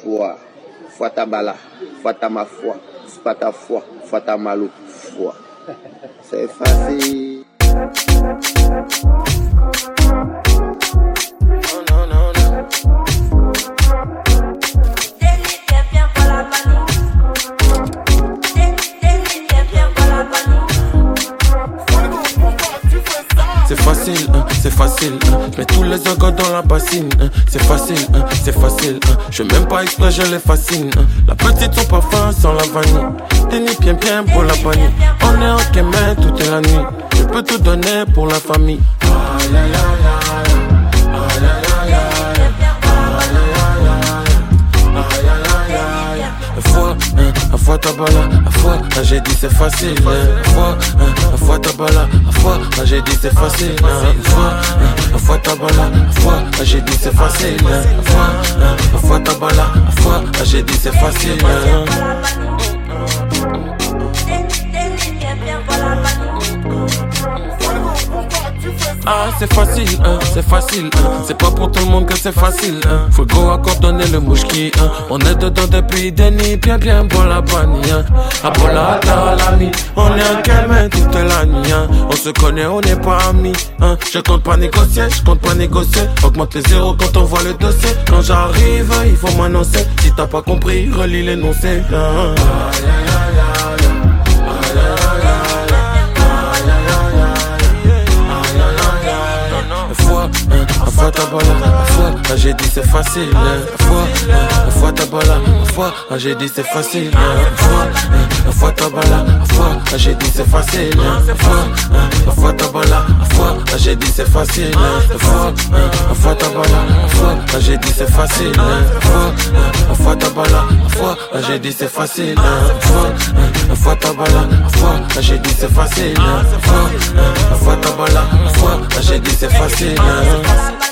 Foi, foi ta bala, foi ta ma foi, c'est pas ta foi, foi ta malo, foi. C'est facile. Non, non, non, non. C'est facile, mets tous les ogres dans la bassine, c'est facile, je même pas exprès, je les fascine, la petite son parfum sans la vanille, tennis bien pour la bannie, on est en kémé toute la nuit, je peux tout donner pour la famille. Aïe aïe aïe aïe, aïe aïe aïe aïe, à fois ta bala, à fois, j'ai dit c'est facile, à fois ta bala, à fois, j'ai dit c'est facile, à fois ta bala, à fois, j'ai dit c'est facile, à fois ta bala, à fois, j'ai dit c'est facile. Ah c'est facile, c'est pas pour tout le monde que c'est facile, faut go accorder le mouchki, on est dedans depuis des nuits, bien pour la bannie, Abola l'ami, on est en calme toute la nuit, on se connaît, on n'est pas amis, je compte pas négocier, augmente les zéros quand on voit le dossier, quand j'arrive, il faut m'annoncer, si t'as pas compris, relis l'énoncé. À fois ta bala, à fois, j'ai dit c'est facile, à fois ta bala, à fois, j'ai dit c'est facile, à fois ta bala, à fois, j'ai dit c'est facile, à fois ta bala, à fois, j'ai dit c'est facile, à fois ta bala, à fois, j'ai dit c'est facile, à fois ta bala, à fois, j'ai dit c'est facile, à fois ta bala, à fois, j'ai dit c'est facile, à fois ta bala, à fois, j'ai dit c'est facile.